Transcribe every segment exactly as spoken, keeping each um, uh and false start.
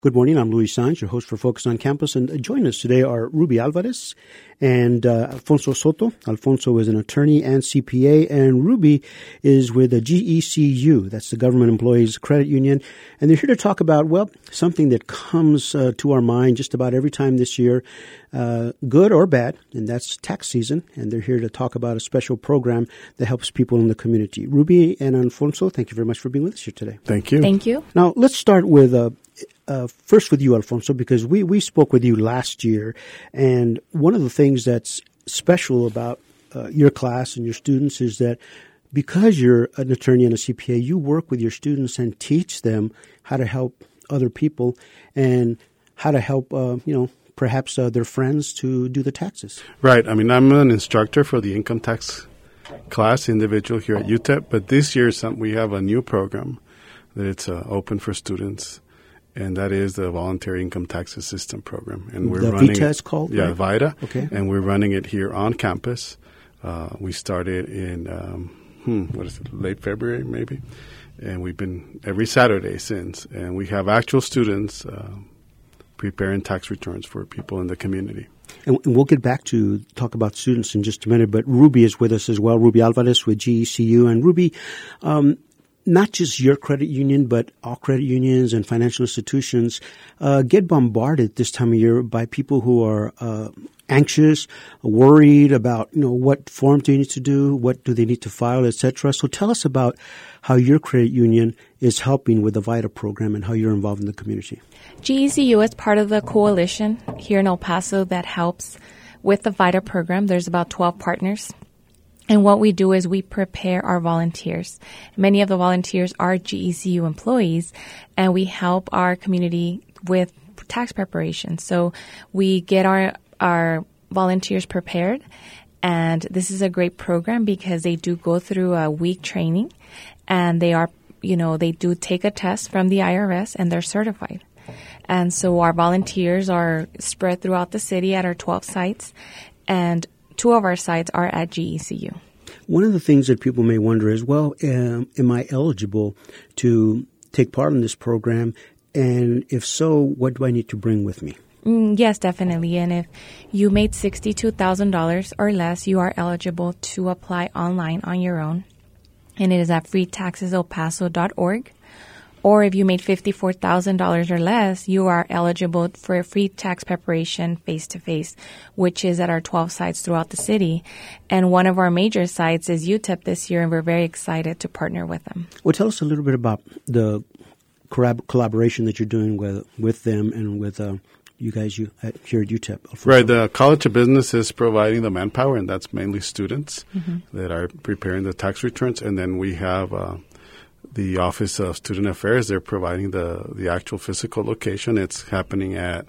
Good morning. I'm Luis Sanz, your host for Focus on Campus, and joining us today are Ruby Alvarez and uh, Alfonso Soto. Alfonso is an attorney and C P A, and Ruby is with the G E C U. That's the Government Employees Credit Union, and they're here to talk about, well, something that comes uh, to our mind just about every time this year, uh, good or bad, and that's tax season, and they're here to talk about a special program that helps people in the community. Ruby and Alfonso, thank you very much for being with us here today. Thank you. Thank you. Now, let's start with uh, Uh, first with you, Alfonso, because we, we spoke with you last year, and one of the things that's special about uh, your class and your students is that because you're an attorney and a C P A, you work with your students and teach them how to help other people and how to help, uh, you know, perhaps uh, their friends to do the taxes. Right. I mean, I'm an instructor for the income tax class individual here at U T E P, but this year some, we have a new program that it's uh, open for students. And that is the Voluntary Income Tax Assistance Program. And we're the running VITA it, is called? Yeah, right? VITA. Okay. And we're running it here on campus. Uh, we started in, um, hmm, what is it, late February maybe? And we've been every Saturday since. And we have actual students uh, preparing tax returns for people in the community. And, and we'll get back to talk about students in just a minute, but Ruby is with us as well, Ruby Alvarez with G E C U. And Ruby, um, not just your credit union, but all credit unions and financial institutions uh, get bombarded this time of year by people who are uh, anxious, worried about, you know, what form do you need to do, what do they need to file, et cetera. So tell us about how your credit union is helping with the VITA program and how you're involved in the community. G E C U is part of the coalition here in El Paso that helps with the VITA program. There's about twelve partners. And what we do is we prepare our volunteers. Many of the volunteers are G E C U employees, and we help our community with tax preparation. So we get our our volunteers prepared, and this is a great program because they do go through a week training, and they are, you know, they do take a test from the I R S, and they're certified. And so our volunteers are spread throughout the city at our twelve sites, and two of our sites are at G E C U. One of the things that people may wonder is, well, um, am I eligible to take part in this program? And if so, what do I need to bring with me? Mm, yes, definitely. And if you made sixty-two thousand dollars or less, you are eligible to apply online on your own. And it is at free taxes el paso dot org. Or if you made fifty-four thousand dollars or less, you are eligible for a free tax preparation face-to-face, which is at our twelve sites throughout the city. And one of our major sites is U T E P this year, and we're very excited to partner with them. Well, tell us a little bit about the corab- collaboration that you're doing with with them and with uh, you guys you at, here at U T E P. Alfonso. Right. The College of Business is providing the manpower, and that's mainly students mm-hmm. that are preparing the tax returns. And then we have Uh, the Office of Student Affairs. They're providing the, the actual physical location. It's happening at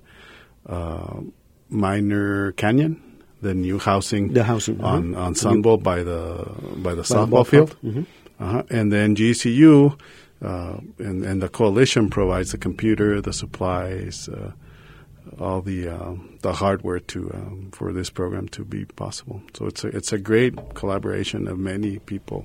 uh, Minor Canyon, the new housing, the housing uh-huh. on on Sunbowl by the by the by softball the field. Mm-hmm. Uh-huh. And then G E C U uh, and, and the coalition provides the computer, the supplies, uh, all the uh, the hardware to um, for this program to be possible. So it's a, it's a great collaboration of many people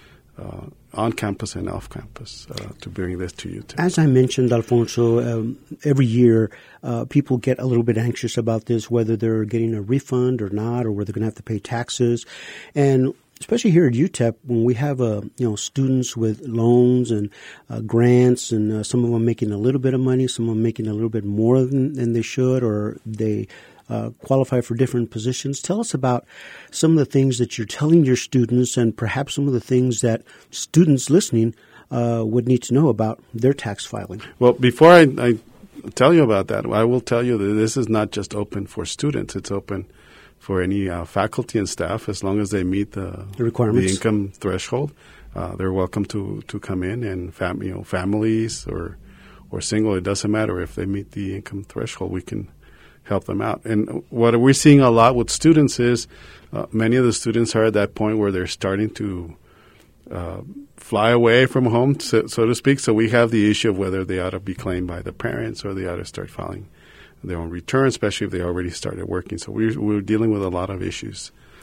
Uh, on campus and off campus uh, to bring this to you. As I mentioned, Alfonso, um, every year uh, people get a little bit anxious about this, whether they're getting a refund or not, or whether they're going to have to pay taxes. And especially here at U T E P, when we have uh, you know students with loans and uh, grants, and uh, some of them making a little bit of money, some of them making a little bit more than, than they should, or they Uh, qualify for different positions. Tell us about some of the things that you're telling your students, and perhaps some of the things that students listening uh, would need to know about their tax filing. Well, before I, I tell you about that, I will tell you that this is not just open for students. It's open for any uh, faculty and staff as long as they meet the, the requirements, the income threshold. Uh, they're welcome to, to come in, and fam- you know, families or or single, it doesn't matter if they meet the income threshold. We can help them out. And what we're seeing a lot with students is uh, many of the students are at that point where they're starting to uh, fly away from home, so, so to speak. So we have the issue of whether they ought to be claimed by the parents or they ought to start filing their own return, especially if they already started working. So we're, we're dealing with a lot of issues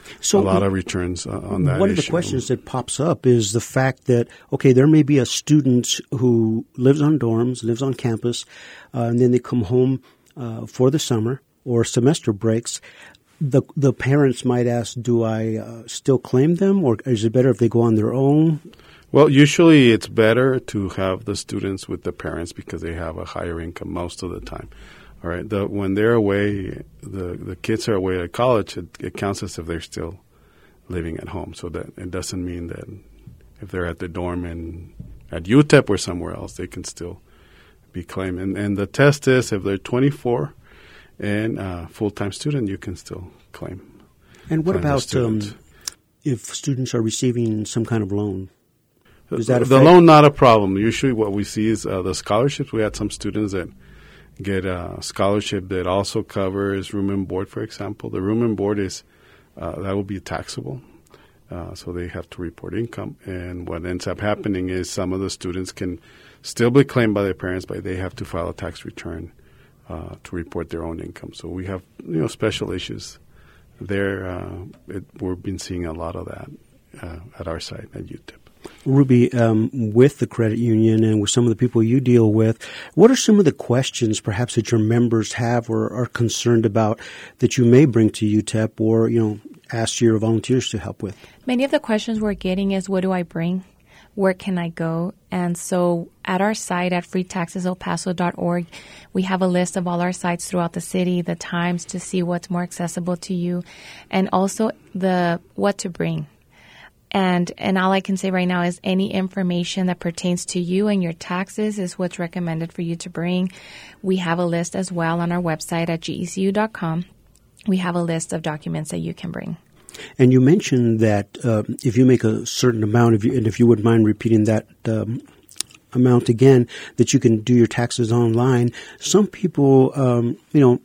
So a lot of returns uh, on that One issue. of the questions that pops up is the fact that, okay, there may be a student who lives on dorms, lives on campus, uh, and then they come home uh, for the summer or semester breaks. The the parents might ask, do I uh, still claim them, or is it better if they go on their own? Well, usually it's better to have the students with the parents because they have a higher income most of the time. All right. The, when they're away, the, the kids are away at college, it, it counts as if they're still living at home. So that it doesn't mean that if they're at the dorm in, at U T E P or somewhere else, they can still be claimed. And, and the test is if they're twenty-four and a full-time student, you can still claim. And what claim about um, if students are receiving some kind of loan? Does that the, affect? the loan, not a problem. Usually what we see is uh, the scholarships. We had some students that get a scholarship that also covers room and board, for example. The room and board is, uh, that will be taxable. Uh, so they have to report income. And what ends up happening is some of the students can still be claimed by their parents, but they have to file a tax return uh, to report their own income. So we have, you know, special issues there. Uh, it, we've been seeing a lot of that uh, at our site at U T E P. Ruby, um, with the credit union and with some of the people you deal with, what are some of the questions perhaps that your members have or are concerned about that you may bring to U T E P or, you know, ask your volunteers to help with? Many of the questions we're getting is, what do I bring? Where can I go? And so at our site at free taxes el paso dot org, we have a list of all our sites throughout the city, the times to see what's more accessible to you, and also the what to bring. And and all I can say right now is any information that pertains to you and your taxes is what's recommended for you to bring. We have a list as well on our website at G E C U dot com. We have a list of documents that you can bring. And you mentioned that uh, if you make a certain amount, if you, and if you wouldn't mind repeating that um, amount again, that you can do your taxes online. Some people, um, you know,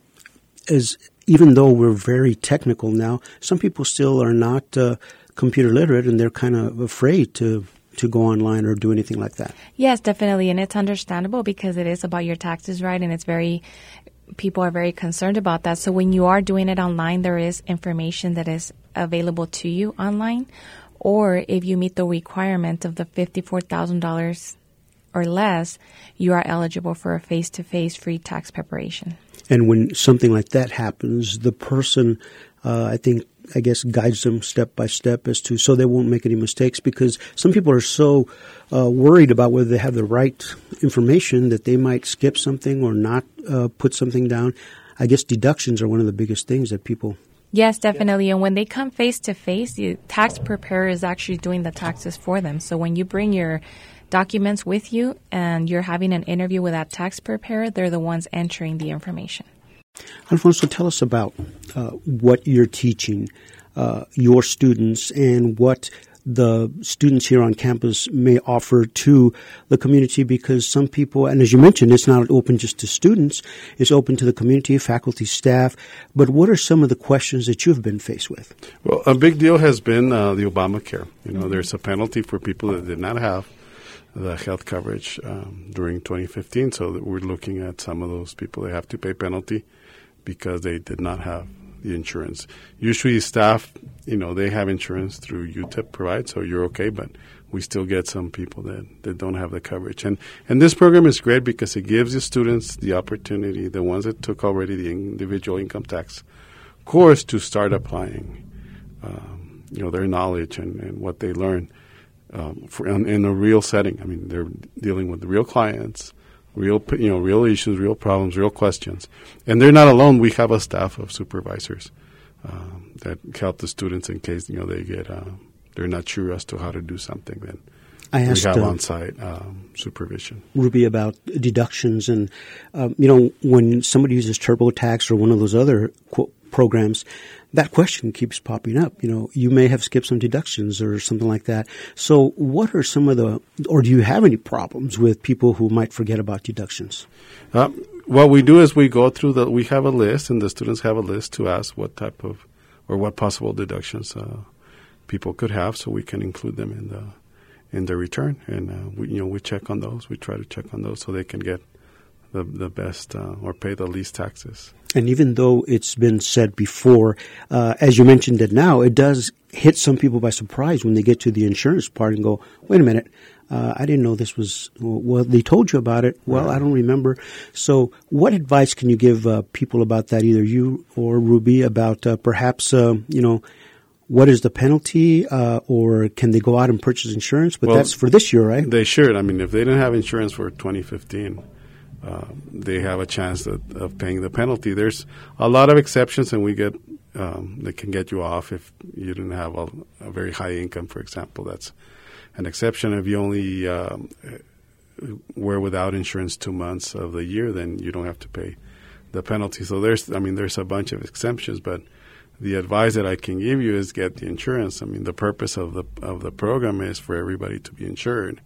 as even though we're very technical now, some people still are not uh, computer literate, and they're kind of afraid to to go online or do anything like that. Yes, definitely, and it's understandable because it is about your taxes, right? And it's very, people are very concerned about that. So when you are doing it online, there is information that is available to you online, or if you meet the requirement of the fifty-four thousand dollars or less, you are eligible for a face-to-face free tax preparation. And when something like that happens, the person, uh, I think, I guess, guides them step by step as to so they won't make any mistakes, because some people are so uh, worried about whether they have the right information that they might skip something or not uh, put something down. I guess deductions are one of the biggest things that people. Yes, definitely. And when they come face to face, the tax preparer is actually doing the taxes for them. So when you bring your documents with you and you're having an interview with that tax preparer, they're the ones entering the information. Alfonso, tell us about uh, what you're teaching uh, your students and what the students here on campus may offer to the community, because some people, and as you mentioned, it's not open just to students, it's open to the community, faculty, staff. But what are some of the questions that you've been faced with? Well, a big deal has been uh, the Obamacare. You know, there's a penalty for people that did not have the health coverage um, during twenty fifteen, so that we're looking at some of those people that have to pay penalty because they did not have the insurance. Usually staff, you know, they have insurance through U T E P provide, so you're okay, but we still get some people that, that don't have the coverage. And and this program is great because it gives the students the opportunity, the ones that took already the individual income tax course, to start applying, um, you know, their knowledge and, and what they learn um, for, in, in a real setting. I mean, they're dealing with real clients, real, you know, real issues, real problems, real questions. And they're not alone. We have a staff of supervisors um, that help the students in case, you know, they get, uh, they're not sure as to how to do something. Then I asked, we have uh, on-site um, supervision. Ruby, about deductions. And, um, you know, when somebody uses TurboTax or one of those other qu- programs, that question keeps popping up. You know, you may have skipped some deductions or something like that. So what are some of the, or do you have any problems with people who might forget about deductions? Uh, what we do is we go through the, we have a list, and the students have a list to ask what type of, or what possible deductions uh, people could have, so we can include them in the, in the return. And, uh, we, you know, we check on those. We try to check on those so they can get the, the best uh, or pay the least taxes. And even though it's been said before, uh, as you mentioned it now, it does hit some people by surprise when they get to the insurance part and go, wait a minute, uh, I didn't know this was, well, they told you about it. Well, I don't remember. So what advice can you give uh, people about that, either you or Ruby, about uh, perhaps, uh, you know, what is the penalty, uh, or can they go out and purchase insurance? But well, that's for this year, right? They should. I mean, if they didn't have insurance for twenty fifteen, uh, they have a chance of, of paying the penalty. There's a lot of exceptions, and we get um, they can get you off if you didn't have a, a very high income, for example. That's an exception. If you only um, were without insurance two months of the year, then you don't have to pay the penalty. So there's, I mean, there's a bunch of exemptions, but the advice that I can give you is get the insurance. I mean, the purpose of the of the program is for everybody to be insured,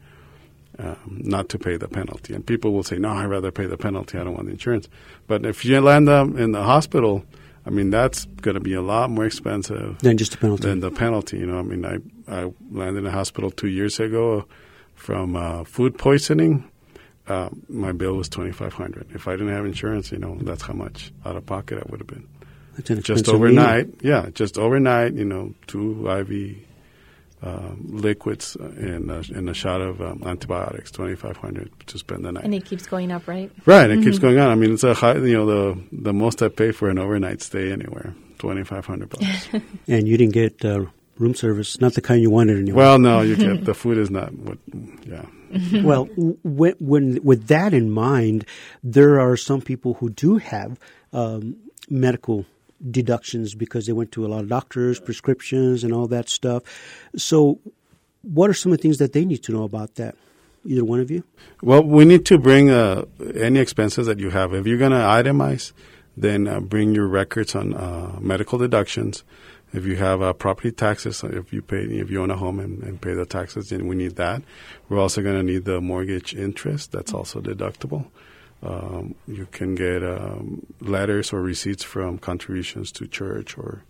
um, not to pay the penalty. And people will say, no, I'd rather pay the penalty. I don't want the insurance. But if you land up in the hospital, I mean, that's going to be a lot more expensive than just the penalty. Than the penalty. You know, I mean, I, I landed in the hospital two years ago from uh, food poisoning. Uh, my bill was twenty-five hundred dollars. If I didn't have insurance, you know, that's how much out of pocket I would have been. Just overnight, meal. yeah, just overnight, you know, two I V uh, liquids and a, and a shot of um, antibiotics, twenty-five hundred dollars to spend the night. And it keeps going up, right? Right, it mm-hmm. keeps going on. I mean, it's a high, you know, the the most I pay for an overnight stay anywhere, twenty-five hundred bucks. And you didn't get uh, room service, not the kind you wanted anyway. Well, no, you get the food is not what, yeah. Well, when, when with that in mind, there are some people who do have um, medical deductions because they went to a lot of doctors, prescriptions, and all that stuff. So what are some of the things that they need to know about that? Either one of you? Well, we need to bring uh, any expenses that you have. If you're going to itemize, then uh, bring your records on uh, medical deductions. If you have uh, property taxes, if you pay, if you own a home and, and pay the taxes, then we need that. We're also going to need the mortgage interest. That's also deductible. Um, you can get um, letters or receipts from contributions to church or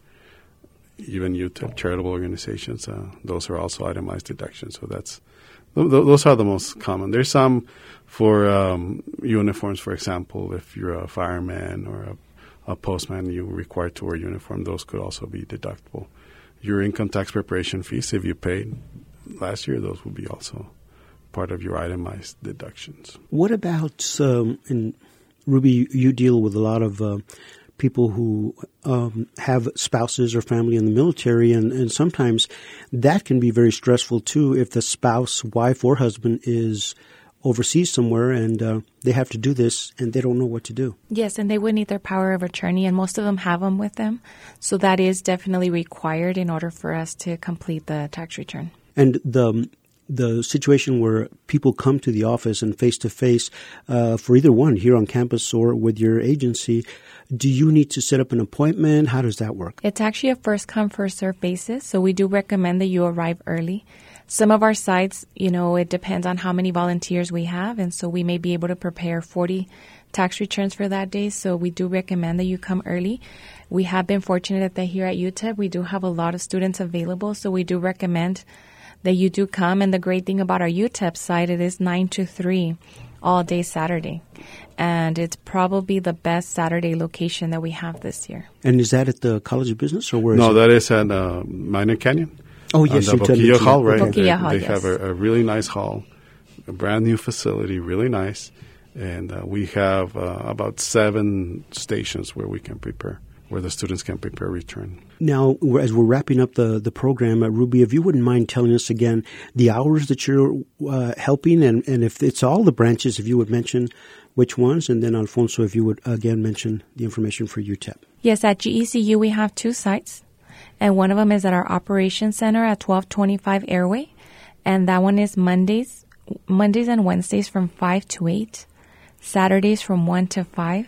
even U T E P, charitable organizations. Uh, those are also itemized deductions. So that's th- th- those are the most common. There's some for um, uniforms, for example. If you're a fireman or a, a postman, you're required to wear a uniform. Those could also be deductible. Your income tax preparation fees, if you paid last year, those will be also part of your itemized deductions. What about, um, and Ruby, you deal with a lot of uh, people who um, have spouses or family in the military, and, and sometimes that can be very stressful too if the spouse, wife, or husband is overseas somewhere and uh, they have to do this and they don't know what to do. Yes, and they would need their power of attorney, and most of them have them with them. So that is definitely required in order for us to complete the tax return. And the the situation where people come to the office and face-to-face uh, for either one, here on campus or with your agency, do you need to set up an appointment? How does that work? It's actually a first-come, first-served basis, so we do recommend that you arrive early. Some of our sites, you know, it depends on how many volunteers we have, and so we may be able to prepare forty tax returns for that day, so we do recommend that you come early. We have been fortunate that here at U T E P, we do have a lot of students available, so we do recommend that you do come. And the great thing about our U T E P site, it is nine to three all day Saturday. And it's probably the best Saturday location that we have this year. And is that at the College of Business or where no, is it? No, that is at uh, Minor Canyon. Oh, yes. On the Boquilla Hall, right? Boquilla they Hall, they yes. have a, a really nice hall, a brand new facility, really nice. And uh, we have uh, about seven stations where we can prepare, where the students can prepare return. Now, as we're wrapping up the, the program, uh, Ruby, if you wouldn't mind telling us again the hours that you're uh, helping, and, and if it's all the branches, if you would mention which ones, and then Alfonso, if you would again mention the information for U T E P. Yes, at G E C U we have two sites, and one of them is at our Operations Center at twelve twenty-five Airway, and that one is Mondays, Mondays and Wednesdays from five to eight, Saturdays from one to five.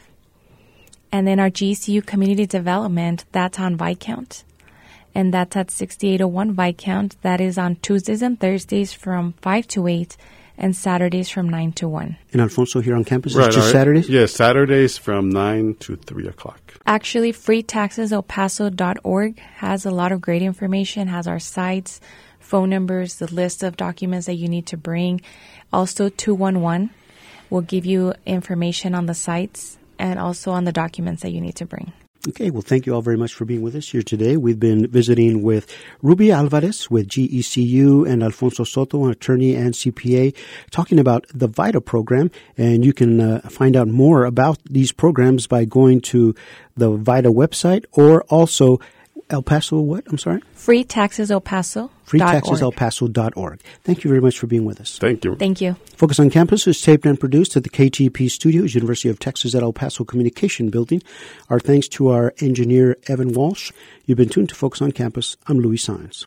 And then our G E C U Community Development, that's on Viscount. And that's at sixty-eight oh one Viscount. That is on Tuesdays and Thursdays from five to eight and Saturdays from nine to one. And Alfonso, here on campus, right, it's just right. Saturdays? Yes, Saturdays from nine to three o'clock. Actually, free taxes el paso dot org has a lot of great information, has our sites, phone numbers, the list of documents that you need to bring. Also, two one one will give you information on the sites and also on the documents that you need to bring. Okay, well, thank you all very much for being with us here today. We've been visiting with Ruby Alvarez with G E C U and Alfonso Soto, an attorney and C P A, talking about the VITA program. And you can uh, find out more about these programs by going to the VITA website or also El Paso, what? I'm sorry? Free Taxes El Paso. free taxes el paso dot org. Thank you very much for being with us. Thank you. Thank you. Focus on Campus is taped and produced at the K T P Studios, University of Texas at El Paso Communication Building. Our thanks to our engineer, Evan Walsh. You've been tuned to Focus on Campus. I'm Louis Saenz.